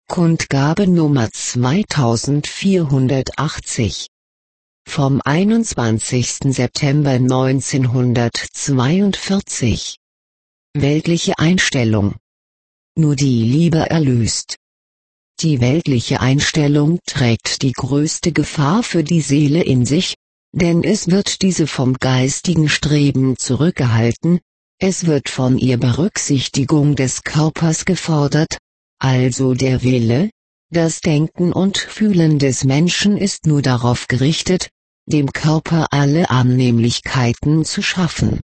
Kundgabe Nummer 2480 vom 21. September 1942. Weltliche Einstellung. Nur die Liebe erlöst. Die weltliche Einstellung trägt die größte Gefahr für die Seele in sich, denn es wird diese vom geistigen Streben zurückgehalten, es wird von ihr Berücksichtigung des Körpers gefordert, also der Wille, das Denken und Fühlen des Menschen ist nur darauf gerichtet, dem Körper alle Annehmlichkeiten zu schaffen.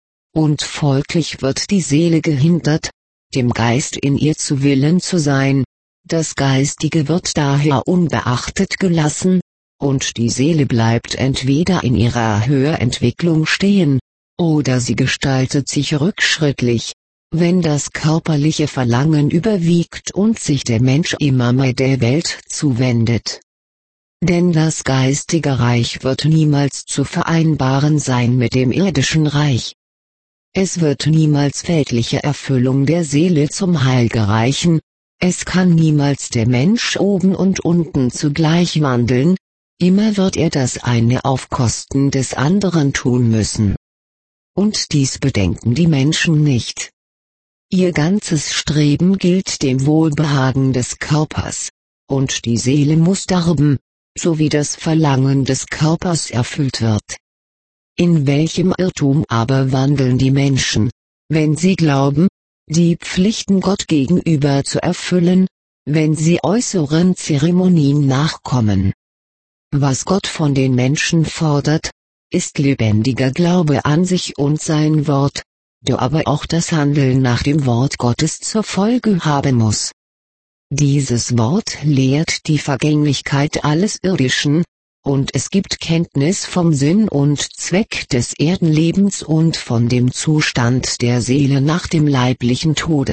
Und folglich wird die Seele gehindert, dem Geist in ihr zu Willen zu sein, das Geistige wird daher unbeachtet gelassen, und die Seele bleibt entweder in ihrer Höherentwicklung stehen, oder sie gestaltet sich rückschrittlich, wenn das körperliche Verlangen überwiegt und sich der Mensch immer mehr der Welt zuwendet. Denn das geistige Reich wird niemals zu vereinbaren sein mit dem irdischen Reich. Es wird niemals weltliche Erfüllung der Seele zum Heil gereichen, es kann niemals der Mensch oben und unten zugleich wandeln, immer wird er das eine auf Kosten des anderen tun müssen. Und dies bedenken die Menschen nicht. Ihr ganzes Streben gilt dem Wohlbehagen des Körpers, und die Seele muss darben, so wie das Verlangen des Körpers erfüllt wird. In welchem Irrtum aber wandeln die Menschen, wenn sie glauben, die Pflichten Gott gegenüber zu erfüllen, wenn sie äußeren Zeremonien nachkommen. Was Gott von den Menschen fordert, ist lebendiger Glaube an sich und sein Wort, der aber auch das Handeln nach dem Wort Gottes zur Folge haben muss. Dieses Wort lehrt die Vergänglichkeit alles Irdischen, und es gibt Kenntnis vom Sinn und Zweck des Erdenlebens und von dem Zustand der Seele nach dem leiblichen Tode.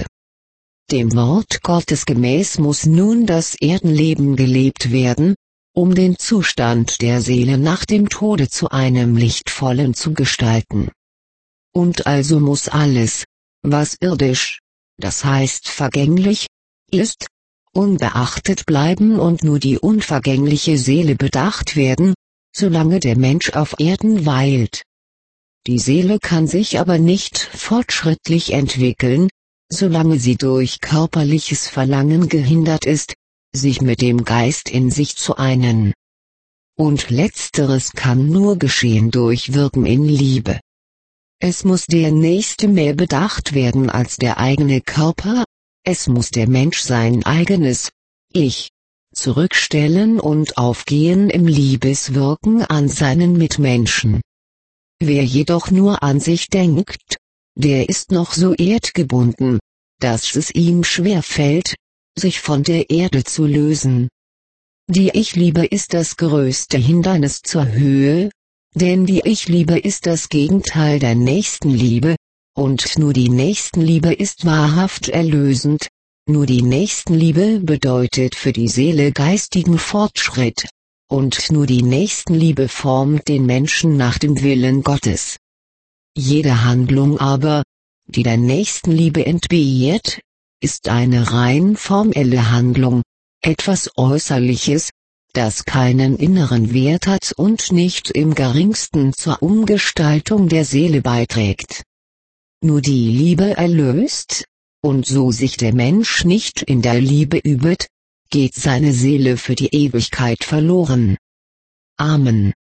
Dem Wort Gottes gemäß muss nun das Erdenleben gelebt werden, um den Zustand der Seele nach dem Tode zu einem lichtvollen zu gestalten. Und also muss alles, was irdisch, das heißt vergänglich, ist, unbeachtet bleiben und nur die unvergängliche Seele bedacht werden, solange der Mensch auf Erden weilt. Die Seele kann sich aber nicht fortschrittlich entwickeln, solange sie durch körperliches Verlangen gehindert ist, sich mit dem Geist in sich zu einen. Und letzteres kann nur geschehen durch Wirken in Liebe. Es muss der Nächste mehr bedacht werden als der eigene Körper, es muss der Mensch sein eigenes Ich zurückstellen und aufgehen im Liebeswirken an seinen Mitmenschen. Wer jedoch nur an sich denkt, der ist noch so erdgebunden, dass es ihm schwer fällt, sich von der Erde zu lösen. Die Ich-Liebe ist das größte Hindernis zur Höhe, denn die Ich-Liebe ist das Gegenteil der Nächstenliebe, und nur die Nächstenliebe ist wahrhaft erlösend, nur die Nächstenliebe bedeutet für die Seele geistigen Fortschritt, und nur die Nächstenliebe formt den Menschen nach dem Willen Gottes. Jede Handlung aber, die der Nächstenliebe entbehrt, ist eine rein formelle Handlung, etwas Äußerliches, das keinen inneren Wert hat und nicht im geringsten zur Umgestaltung der Seele beiträgt. Nur die Liebe erlöst, und so sich der Mensch nicht in der Liebe übt, geht seine Seele für die Ewigkeit verloren. Amen.